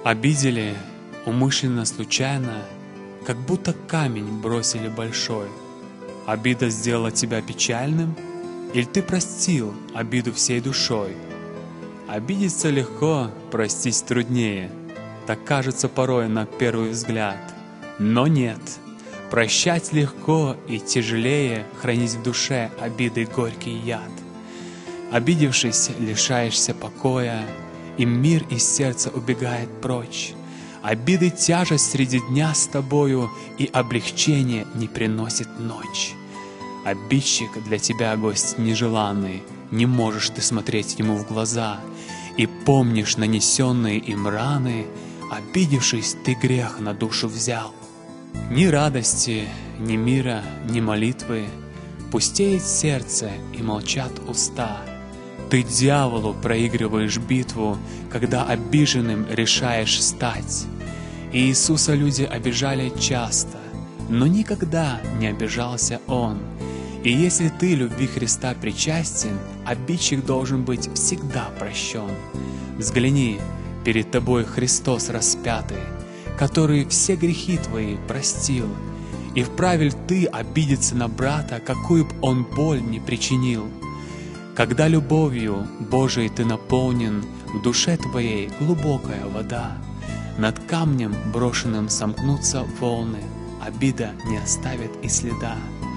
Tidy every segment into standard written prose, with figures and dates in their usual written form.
Обидели умышленно, случайно, как будто камень бросили большой. Обида сделала тебя печальным, или ты простил обиду всей душой? Обидеться легко, простить труднее, так кажется порой на первый взгляд. Но нет, прощать легко и тяжелее хранить в душе обиды горький яд. Обидевшись, лишаешься покоя, и мир из сердца убегает прочь. Обиды тяжесть среди дня с тобою, и облегчение не приносит ночь. Обидчик для тебя гость нежеланный, не можешь ты смотреть ему в глаза, и помнишь нанесенные им раны, обидевшись, ты грех на душу взял. Ни радости, ни мира, ни молитвы, пустеет сердце и молчат уста. Ты дьяволу проигрываешь битву, когда обиженным решаешь стать. И Иисуса люди обижали часто, но никогда не обижался Он. И если ты любви Христа причастен, обидчик должен быть всегда прощен. Взгляни, перед тобой Христос распятый, который все грехи твои простил. И вправе ли ты обидеться на брата, какую б он боль не причинил? Когда любовью Божией ты наполнен, в душе твоей глубокая вода, над камнем брошенным сомкнутся волны, обида не оставит и следа.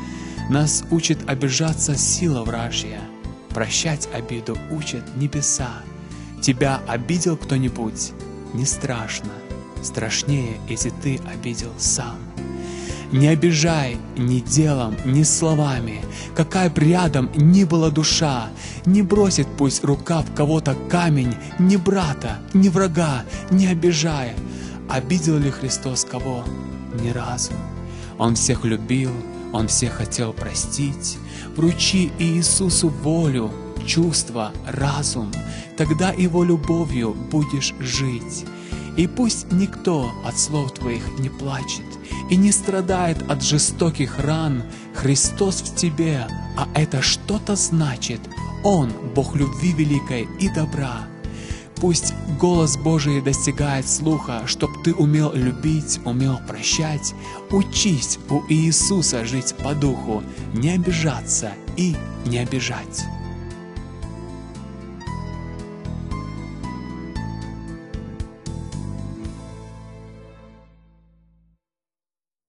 Нас учит обижаться сила вражья, прощать обиду учат небеса. Тебя обидел кто-нибудь? Не страшно, страшнее, если ты обидел сам. Не обижай ни делом, ни словами, какая б рядом ни была душа. Не бросит пусть рука в кого-то камень, ни брата, ни врага, не обижая. Обидел ли Христос кого? Ни разу. Он всех любил, Он всех хотел простить. Вручи Иисусу волю, чувства, разум, тогда Его любовью будешь жить. И пусть никто от слов твоих не плачет и не страдает от жестоких ран. Христос в тебе, а это что-то значит. Он — Бог любви великой и добра. Пусть голос Божий достигает слуха, чтоб ты умел любить, умел прощать. Учись у Иисуса жить по духу, не обижаться и не обижать.